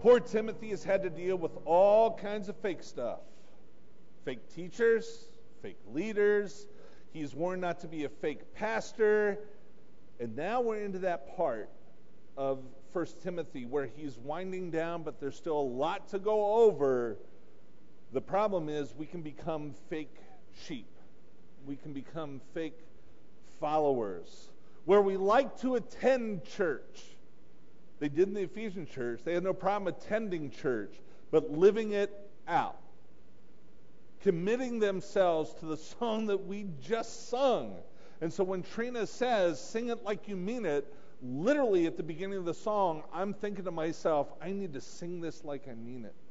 Poor Timothy has had to deal with all kinds of fake stuff. Fake teachers, fake leaders. He's warned not to be a fake pastor. And now we're into that part of 1 Timothy where he's winding down, but there's still a lot to go over. The problem is we can become fake sheep. We can become fake followers, where we like to attend church. They did in the Ephesian church. They had no problem attending church, but living it out. Committing themselves to the song that we just sung. And so when Trina says, sing it like you mean it, literally at the beginning of the song, I'm thinking to myself, I need to sing this like I mean it.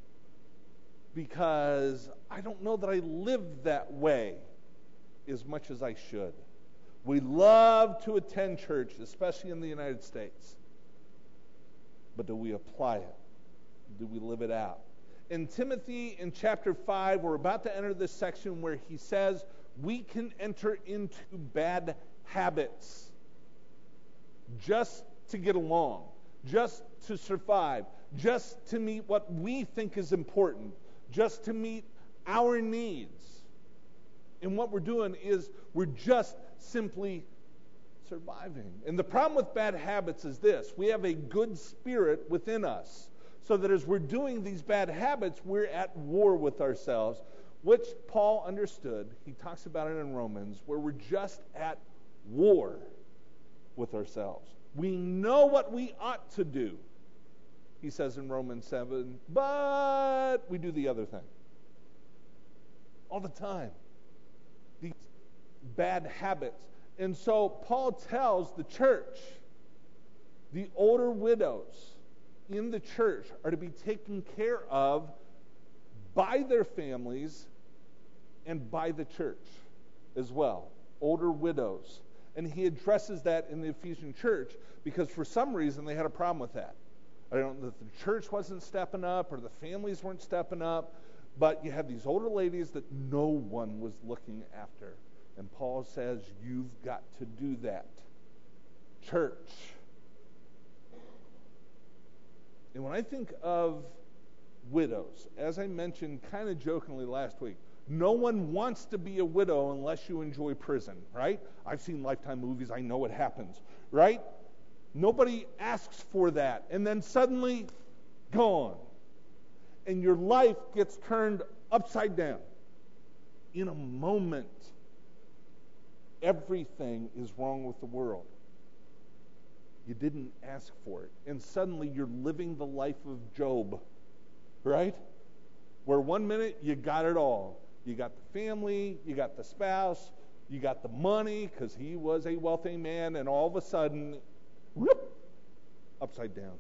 Because I don't know that I live that way as much as I should. We love to attend church, especially in the United States. But do we apply it? Do we live it out? In Timothy, in chapter 5, we're about to enter this section where he says we can enter into bad habits just to get along, just to survive, just to meet what we think is important, just to meet our needs. And what we're doing is we're just simply surviving. And the problem with bad habits is this: we have a good spirit within us, so that as we're doing these bad habits, we're at war with ourselves, which Paul understood. He talks about it in Romans, where we're just at war with ourselves. We know what we ought to do, he says in Romans 7, but we do the other thing. All the time. These bad habits. And so Paul tells the church, the older widows in the church are to be taken care of by their families and by the church as well. Older widows. And he addresses that in the Ephesian church because for some reason they had a problem with that. I don't know if the church wasn't stepping up or the families weren't stepping up, but you had these older ladies that no one was looking after. And Paul says, you've got to do that. Church. And when I think of widows, as I mentioned kind of jokingly last week, no one wants to be a widow unless you enjoy prison, right? I've seen Lifetime movies. I know what happens, right? Nobody asks for that. And then suddenly, gone. And your life gets turned upside down. In a moment, everything is wrong with the world. You didn't ask for it. And suddenly you're living the life of Job, right? Where 1 minute you got it all. You got the family, you got the spouse, you got the money because he was a wealthy man, and all of a sudden, whoop, upside down.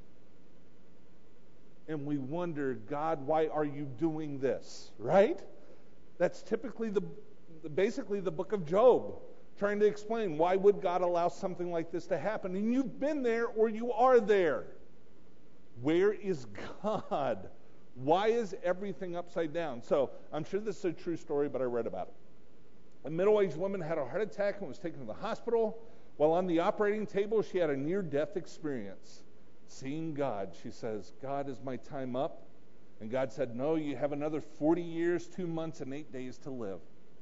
And we wonder, God, why are you doing this, right? That's typically basically the book of Job, trying to explain why would God allow something like this to happen. And you've been there or you are there. Where is God? Why is everything upside down? So I'm sure this is a true story, but I read about it. A middle-aged woman had a heart attack and was taken to the hospital. While on the operating table, she had a near-death experience. Seeing God, she says, God, is my time up? And God said, no, you have another 40 years, 2 months, and 8 days to live.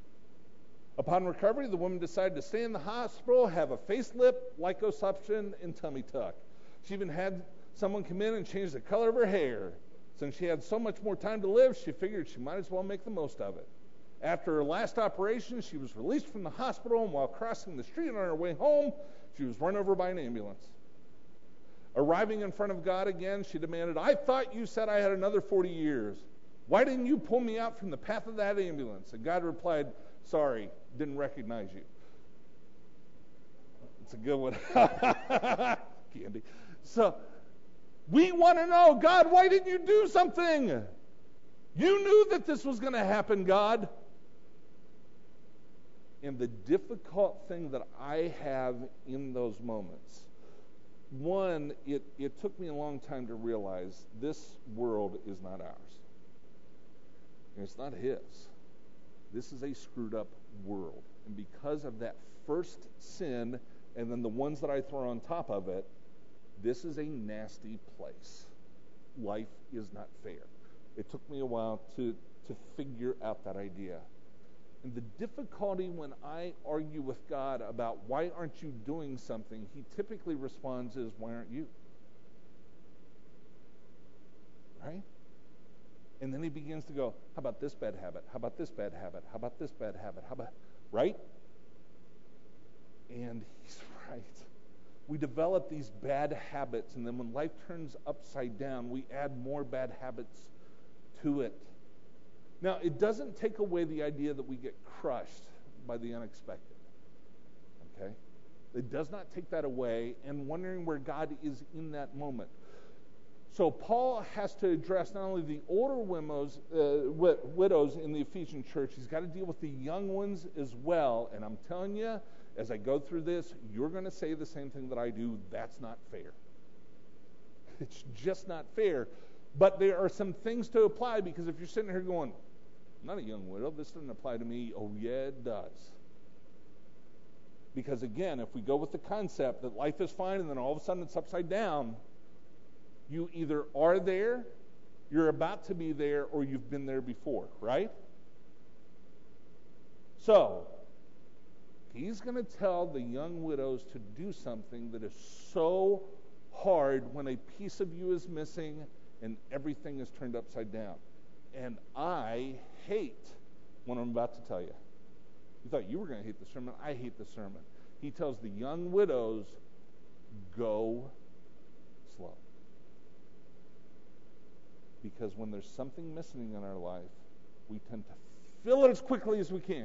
Upon recovery, the woman decided to stay in the hospital, have a facelift, liposuction, and tummy tuck. She even had someone come in and change the color of her hair. Since she had so much more time to live, she figured she might as well make the most of it. After her last operation, she was released from the hospital, and while crossing the street on her way home, she was run over by an ambulance. Arriving in front of God again, she demanded, I thought you said I had another 40 years. Why didn't you pull me out from the path of that ambulance? And God replied, sorry, didn't recognize you. It's a good one. Candy. So, we want to know, God, why didn't you do something? You knew that this was going to happen, God. And the difficult thing that I have in those moments, one, it took me a long time to realize this world is not ours. And it's not his. This is a screwed up world. And because of that first sin, and then the ones that I throw on top of it, this is a nasty place. life is not fair. It took me a while to figure out that idea. And the difficulty when I argue with God about why aren't you doing something, he typically responds is, why aren't you? Right? And then he begins to go, how about this bad habit? How about this bad habit? How about this bad habit? How about, right? And he's right. We develop these bad habits, and then when life turns upside down, we add more bad habits to it. Now, it doesn't take away the idea that we get crushed by the unexpected. Okay? It does not take that away, and wondering where God is in that moment. So Paul has to address not only the older widows in the Ephesian church, he's got to deal with the young ones as well. And I'm telling you, as I go through this, you're going to say the same thing that I do. That's not fair. It's just not fair. But there are some things to apply, because if you're sitting here going, I'm not a young widow, this doesn't apply to me. Oh, yeah, it does. Because again, if we go with the concept that life is fine and then all of a sudden it's upside down, you either are there, you're about to be there, or you've been there before, right? So, he's going to tell the young widows to do something that is so hard when a piece of you is missing and everything is turned upside down. And I hate what I'm about to tell you. You thought you were going to hate the sermon. I hate the sermon. He tells the young widows, go slow. Because when there's something missing in our life, we tend to fill it as quickly as we can.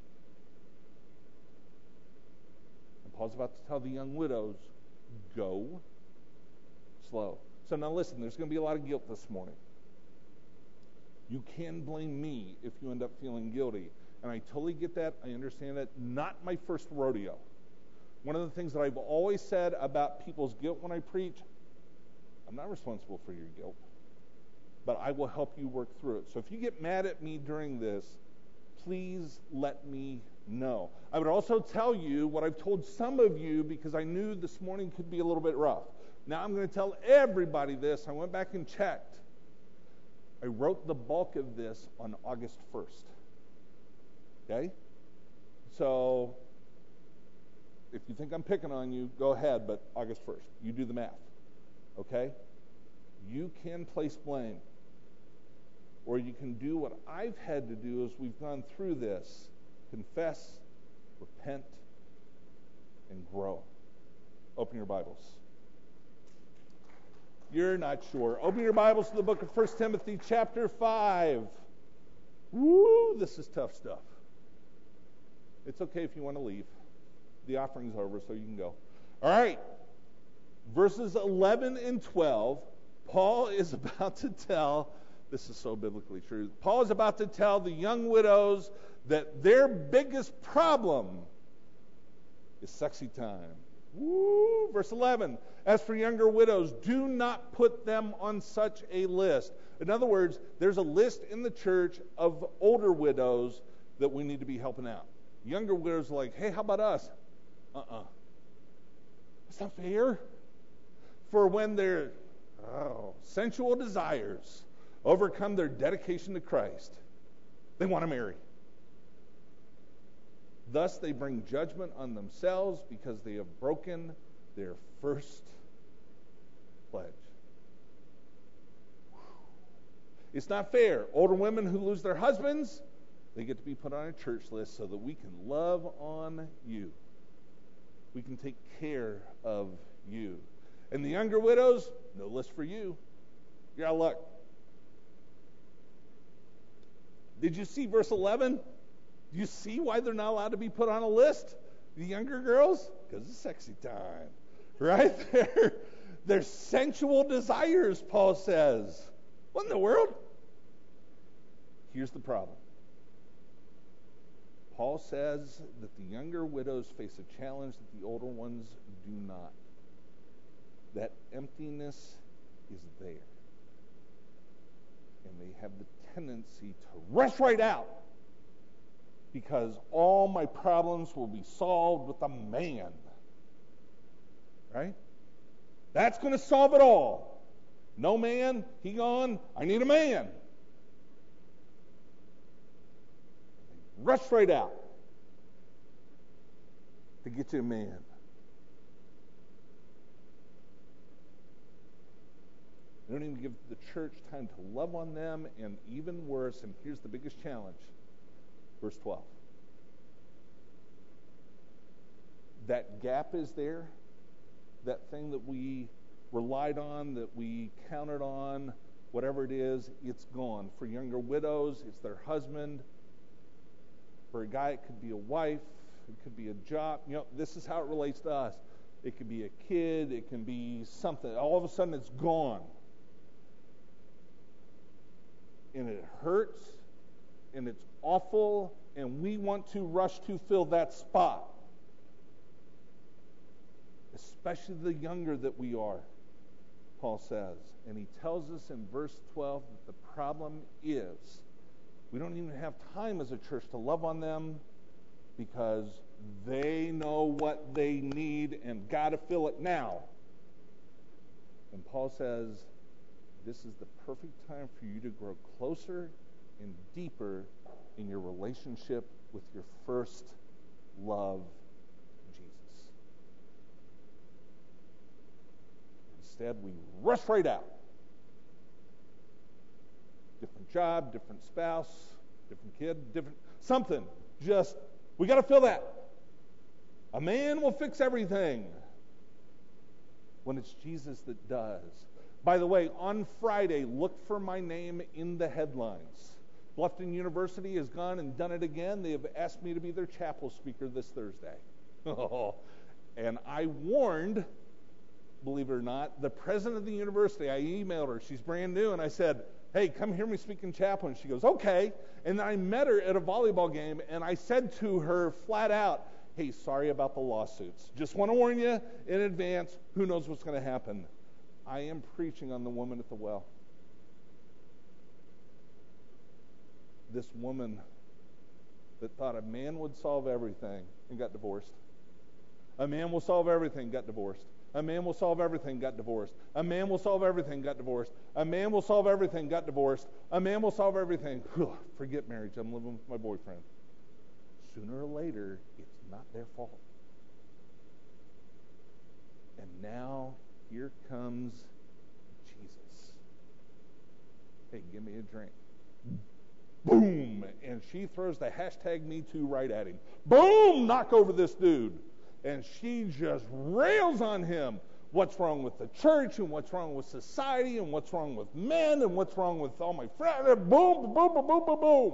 And Paul's about to tell the young widows, go slow. So now listen, there's going to be a lot of guilt this morning. You can blame me if you end up feeling guilty. And I totally get that. I understand that. Not my first rodeo. One of the things that I've always said about people's guilt when I preach, I'm not responsible for your guilt, but I will help you work through it. So if you get mad at me during this, please let me know. I would also tell you what I've told some of you, because I knew this morning could be a little bit rough. Now I'm going to tell everybody this. I went back and checked. I wrote the bulk of this on August 1st. Okay? So, if you think I'm picking on you, go ahead, but August 1st. You do the math. Okay? You can place blame. Or you can do what I've had to do as we've gone through this. Confess, repent, and grow. Open your Bibles. You're not sure. Open your Bibles to the book of 1 Timothy chapter 5. Woo, this is tough stuff. It's okay if you want to leave. The offering's over, so you can go. All right. Verses 11 and 12, Paul is about to tell, this is so biblically true, Paul is about to tell the young widows that their biggest problem is sexy time. Woo! Verse 11, as for younger widows, do not put them on such a list. In other words, there's a list in the church of older widows that we need to be helping out. Younger widows are like, hey, how about us? That's not fair. For when their sensual desires overcome their dedication to Christ, they want to marry. Thus they bring judgment on themselves because they have broken their first pledge. It's not fair. Older women who lose their husbands, they get to be put on a church list so that we can love on you. We can take care of you. And the younger widows, no list for you. You're out of luck. Did you see verse 11? Do you see why they're not allowed to be put on a list? The younger girls? Because it's sexy time. Right? They're sensual desires, Paul says. What in the world? Here's the problem. Paul says that the younger widows face a challenge that the older ones do not. That emptiness is there. And they have the tendency to rush right out because all my problems will be solved with a man. Right? That's going to solve it all. No man, he gone, I need a man. Rush right out to get you a man. They don't even give the church time to love on them, and even worse, and here's the biggest challenge, verse 12. That gap is there, that thing that we relied on, that we counted on, whatever it is, it's gone. For younger widows, it's their husband. For a guy, it could be a wife, it could be a job. This is how it relates to us. It could be a kid, it can be something. All of a sudden, it's gone. And it hurts, and it's awful, and we want to rush to fill that spot. Especially the younger that we are, Paul says. And he tells us in verse 12 that the problem is we don't even have time as a church to love on them because they know what they need and got to fill it now. And Paul says, this is the perfect time for you to grow closer and deeper in your relationship with your first love, Jesus. Instead, we rush right out. Different job, different spouse, different kid, different something. Just, we got to fill that. A man will fix everything when it's Jesus that does. By the way, on Friday, look for my name in the headlines. Bluffton University has gone and done it again. They have asked me to be their chapel speaker this Thursday. And I warned, believe it or not, the president of the university. I emailed her. She's brand new. And I said, hey, come hear me speak in chapel. And she goes, okay. And then I met her at a volleyball game. And I said to her flat out, hey, sorry about the lawsuits. Just want to warn you in advance. Who knows what's going to happen? I am preaching on the woman at the well. This woman that thought a man would solve everything and got divorced. A man will solve everything, got divorced. A man will solve everything, got divorced. A man will solve everything, got divorced. A man will solve everything, got divorced. A man will solve everything. Forget marriage. I'm living with my boyfriend. Sooner or later, it's not their fault. And now, here comes Jesus. Hey, give me a drink. Boom! And she throws the hashtag #MeToo right at him. Boom! Knock over this dude. And she just rails on him. What's wrong with the church, and what's wrong with society, and what's wrong with men, and what's wrong with all my friends. Boom, boom, boom, boom, boom, boom.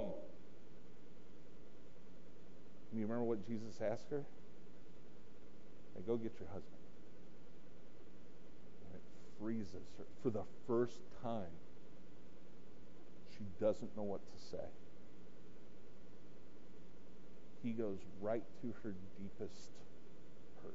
And you remember what Jesus asked her? Hey, go get your husband. And it freezes her. For the first time, she doesn't know what to say. He goes right to her deepest hurt.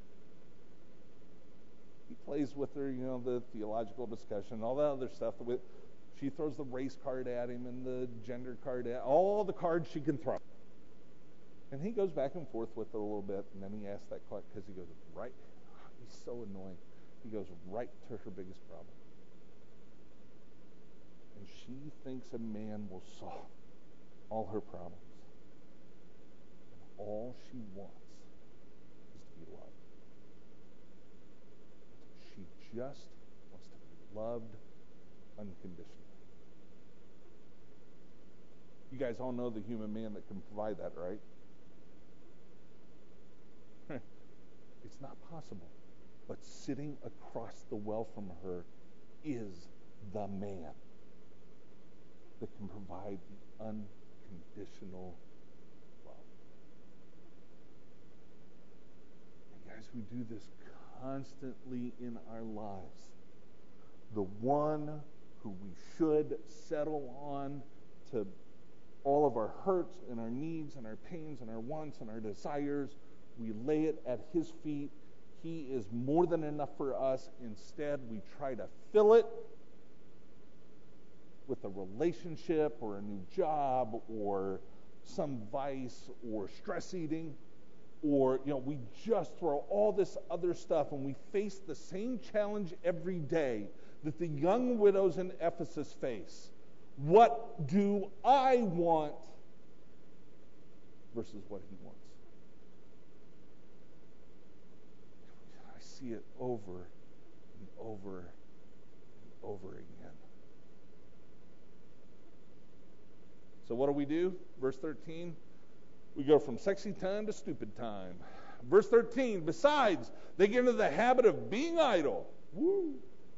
He plays with her, the theological discussion, all that other stuff. She throws the race card at him and the gender card at all the cards she can throw. And he goes back and forth with it a little bit, and then he asks that question because he goes right. He's so annoying. He goes right to her biggest problem. And she thinks a man will solve all her problems. And all she wants is to be loved. She just wants to be loved unconditionally. You guys all know the human man that can provide that, right? It's not possible. But sitting across the well from her is the man that can provide the unconditional love. And guys, we do this constantly in our lives. The one who we should settle on to all of our hurts and our needs and our pains and our wants and our desires, we lay it at his feet. He is more than enough for us. Instead, we try to fill it with a relationship or a new job or some vice or stress eating, or we just throw all this other stuff, and we face the same challenge every day that the young widows in Ephesus face. What do I want versus what he wants? I see it over and over and over again. So what do? Verse 13, we go from sexy time to stupid time. Verse 13, besides, they get into the habit of being idle. Woo!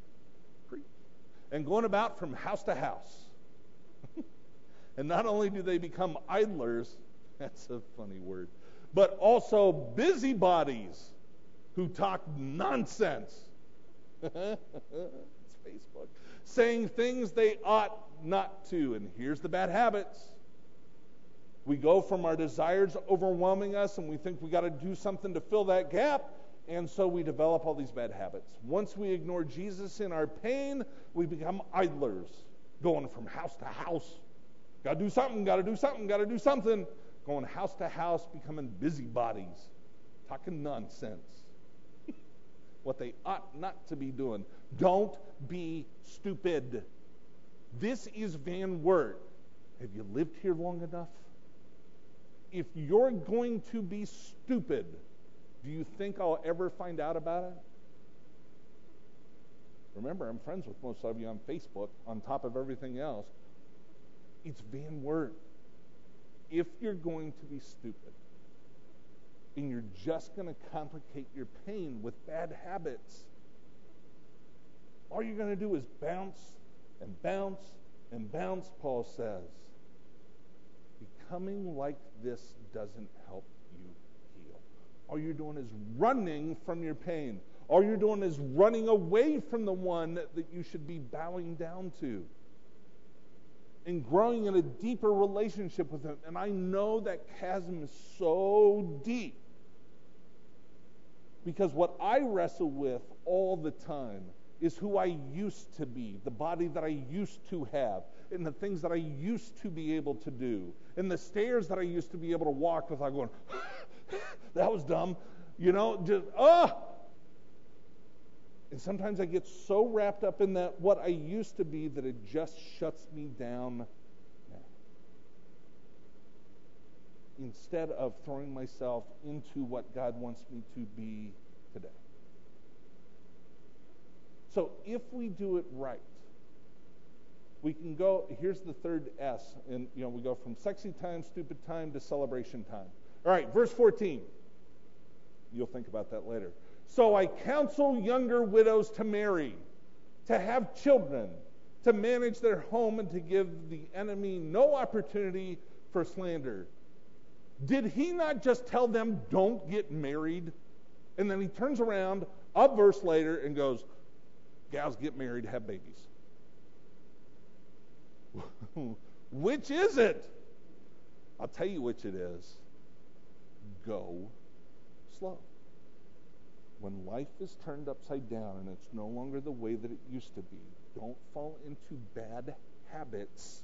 And going about from house to house. And not only do they become idlers, that's a funny word, but also busybodies who talk nonsense. It's Facebook. Saying things they ought not to. And here's the bad habits. We go from our desires overwhelming us and we think we got to do something to fill that gap. And so we develop all these bad habits. Once we ignore Jesus in our pain, we become idlers, going from house to house. Got to do something, got to do something, got to do something. Going house to house, becoming busybodies, talking nonsense. What they ought not to be doing. Don't be stupid. This is Van Wert. Have you lived here long enough? If you're going to be stupid, do you think I'll ever find out about it? Remember, I'm friends with most of you on Facebook, on top of everything else. It's Van Wert. If you're going to be stupid, and you're just going to complicate your pain with bad habits, all you're going to do is bounce and bounce and bounce, Paul says. Becoming like this doesn't help you heal. All you're doing is running from your pain. All you're doing is running away from the one that you should be bowing down to and growing in a deeper relationship with him. And I know that chasm is so deep because what I wrestle with all the time is who I used to be, the body that I used to have, and the things that I used to be able to do, and the stairs that I used to be able to walk without going, that was dumb, And sometimes I get so wrapped up in that what I used to be that it just shuts me down now. Instead of throwing myself into what God wants me to be today. So if we do it right, we can go, here's the third S, and we go from sexy time, stupid time, to celebration time. All right, verse 14. You'll think about that later. So I counsel younger widows to marry, to have children, to manage their home, and to give the enemy no opportunity for slander. Did he not just tell them, don't get married? And then he turns around a verse later and goes, gals, get married, have babies. Which is it? I'll tell you which it is. Go slow. When life is turned upside down and it's no longer the way that it used to be, don't fall into bad habits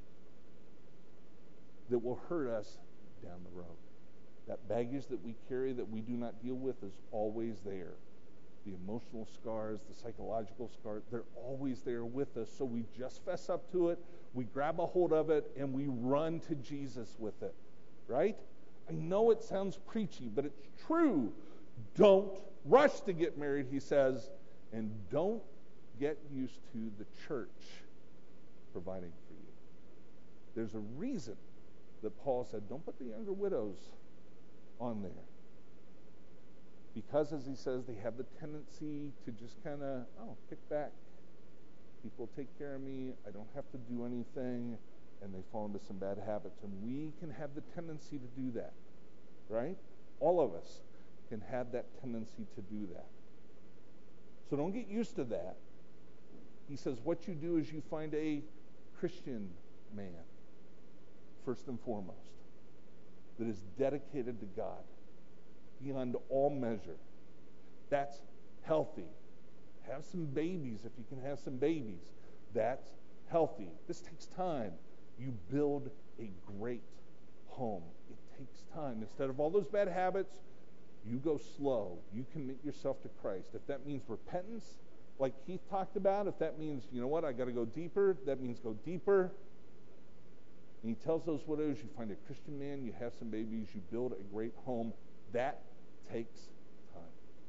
that will hurt us down the road. That baggage that we carry that we do not deal with is always there. The emotional scars, the psychological scars, they're always there with us. So we just fess up to it, we grab a hold of it, and we run to Jesus with it. Right? I know it sounds preachy, but it's true. Don't rush to get married, he says, and don't get used to the church providing for you. There's a reason that Paul said, don't put the younger widows on there. Because, as he says, they have the tendency to just kind of, kick back. People take care of me. I don't have to do anything. And they fall into some bad habits. And we can have the tendency to do that. Right? All of us can have that tendency to do that. So don't get used to that. He says what you do is you find a Christian man, first and foremost, that is dedicated to God beyond all measure. That's healthy. Have some babies if you can have some babies. That's healthy. This takes time. You build a great home. It takes time. Instead of all those bad habits, you go slow. You commit yourself to Christ. If that means repentance, like Keith talked about, if that means, you know what, I got to go deeper, that means go deeper. And he tells those widows, you find a Christian man, you have some babies, you build a great home. That takes time.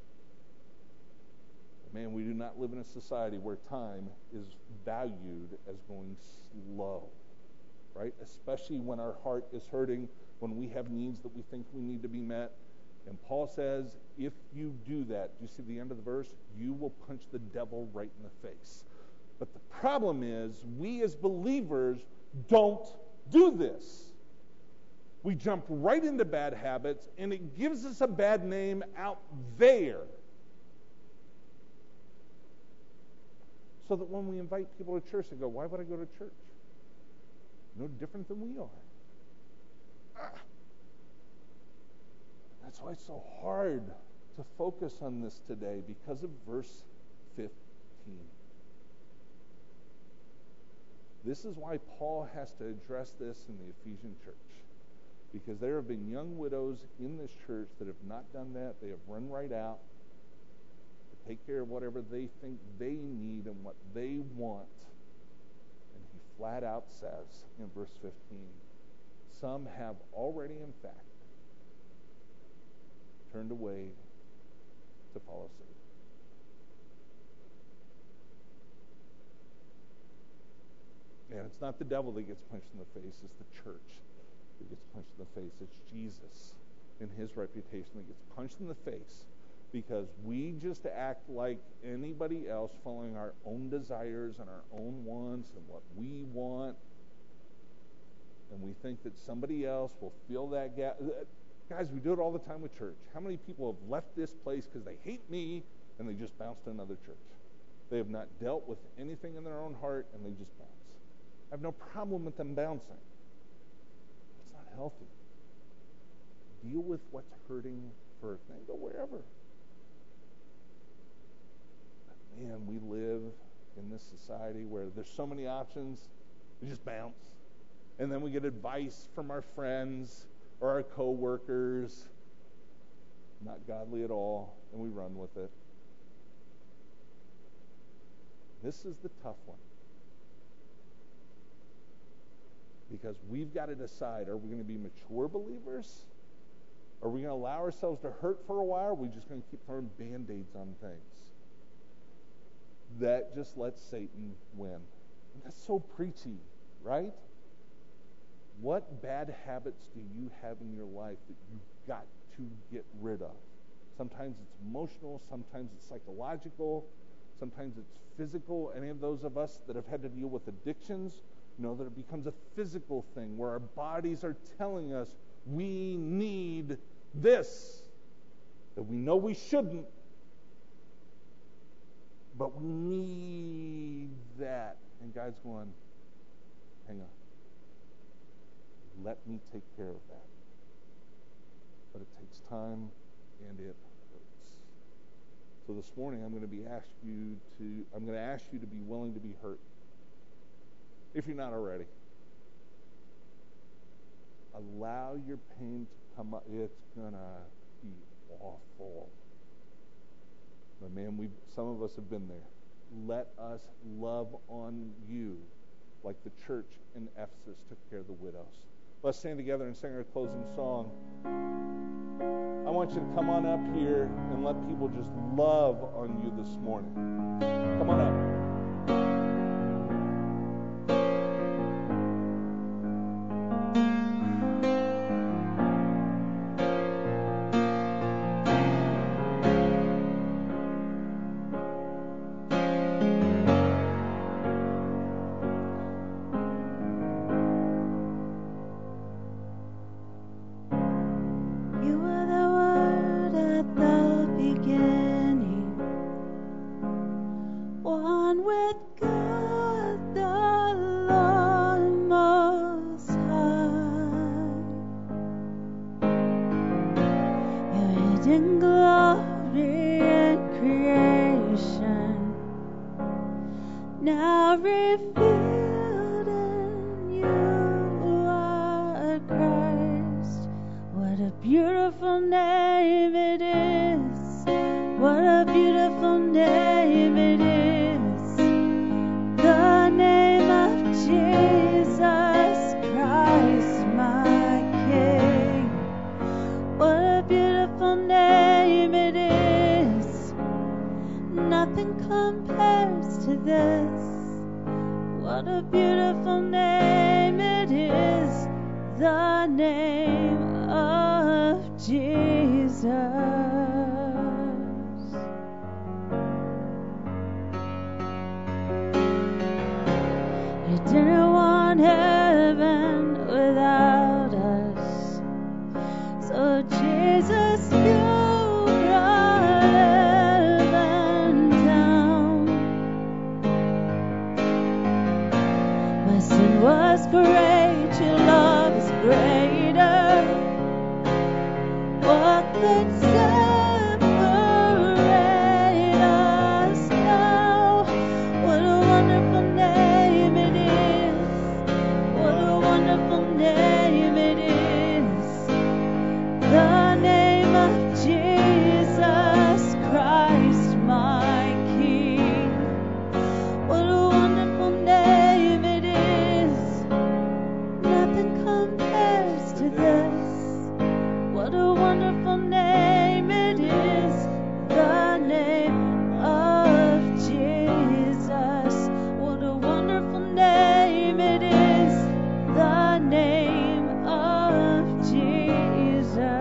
But man, we do not live in a society where time is valued as going slow, right? Especially when our heart is hurting, when we have needs that we think we need to be met. And Paul says, if you do that, do you see the end of the verse? You will punch the devil right in the face. But the problem is, we as believers don't do this. We jump right into bad habits, and it gives us a bad name out there. So that when we invite people to church, they go, why would I go to church? No different than we are. That's why it's so hard to focus on this today, because of verse 15. This is why Paul has to address this in the Ephesian church. Because there have been young widows in this church that have not done that. They have run right out to take care of whatever they think they need and what they want. And he flat out says in verse 15, some have already, in fact, turned away to follow Satan. And it's not the devil that gets punched in the face, it's the church that gets punched in the face. It's Jesus and his reputation that gets punched in the face because we just act like anybody else, following our own desires and our own wants and what we want. And we think that somebody else will fill that gap. Guys, we do it all the time with church. How many people have left this place because they hate me and they just bounce to another church? They have not dealt with anything in their own heart and they just bounce. I have no problem with them bouncing. It's not healthy. Deal with what's hurting first. Then go wherever. But man, we live in this society where there's so many options. We just bounce. And then we get advice from our friends or our co-workers, not godly at all, and we run with it. This is the tough one. Because we've got to decide, are we going to be mature believers? Are we going to allow ourselves to hurt for a while? Or are we just going to keep throwing Band-Aids on things? That just lets Satan win. And that's so preachy, right? What bad habits do you have in your life that you've got to get rid of? Sometimes it's emotional, sometimes it's psychological, sometimes it's physical. Any of those of us that have had to deal with addictions know that it becomes a physical thing where our bodies are telling us we need this, that we know we shouldn't, but we need that. And God's going, hang on. Let me take care of that. But it takes time and it hurts. So this morning I'm going to ask you to be willing to be hurt. If you're not already. Allow your pain to come up. It's going to be awful. But man, some of us have been there. Let us love on you like the church in Ephesus took care of the widows. Let's stand together and sing our closing song. I want you to come on up here and let people just love on you this morning. Come on up. What a beautiful name it is. Nothing compares to this. What a beautiful name it is, the name of Jesus. You didn't want heaven without us, so Jesus, you brought heaven down. My sin was great, your love is greater. What could separate us now? What a wonderful name it is. What a wonderful name it is. The name of Jesus Christ, my King. What a wonderful name it is. Nothing compares to this. What a wonderful name it is. The name of Jesus. What a wonderful name it is. The name of Jesus.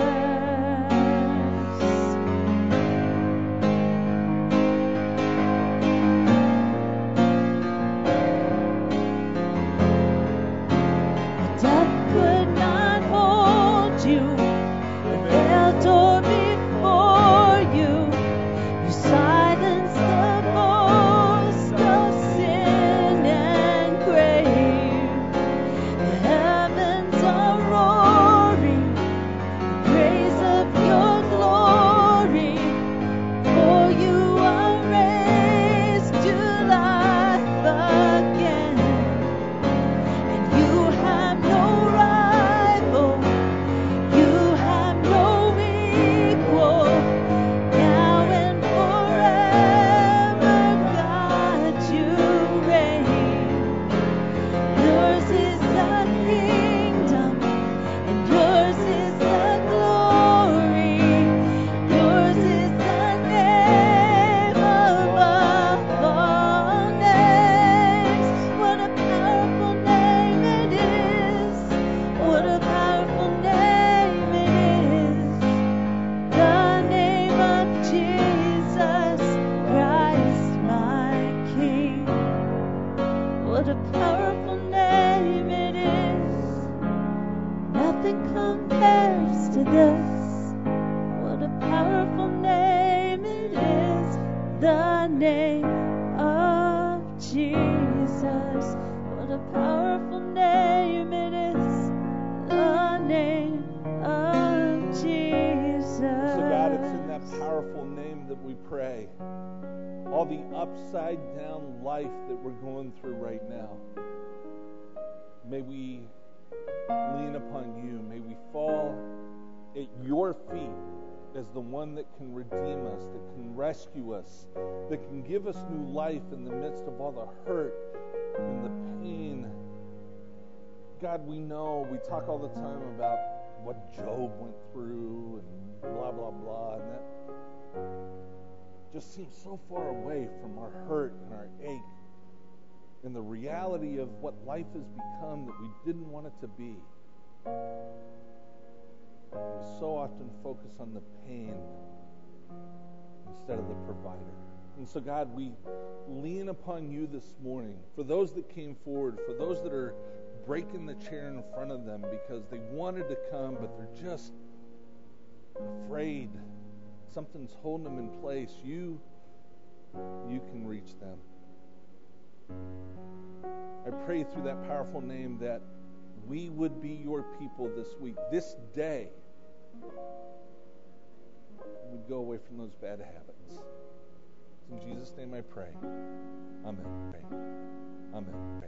Death could not hold you. The veil tore before you. You silenced the boast of sin and grave. The heavens are roaring, praise of your glory. For you are raised to life again. And you have no rival, you have no equal. Now and forever, God, you reign. Yours is the kingdom, and yours is the glory. Yours is the name above all names. What a powerful name it is. What a powerful name it is. The name of Jesus Christ, my King. What a powerful name it is. Nothing compares to this. What a powerful name it is. The name of Jesus. What a powerful name it is. The name of Jesus. So God, it's in that powerful name that we pray. All the upside down life that we're going through right now, may we lean upon you. May we fall at your feet as the one that can redeem us, that can rescue us, that can give us new life in the midst of all the hurt and the pain. God, we know, we talk all the time about what Job went through and blah, blah, blah, and that just seems so far away from our hurt and our ache and the reality of what life has become that we didn't want it to be. We so often focus on the pain instead of the provider. And so, God, we lean upon you this morning. For those that came forward, for those that are breaking the chair in front of them because they wanted to come, but they're just afraid. Something's holding them in place. You can reach them. I pray through that powerful name that we would be your people this week, this day. We'd go away from those bad habits. In Jesus' name I pray. Amen. Amen.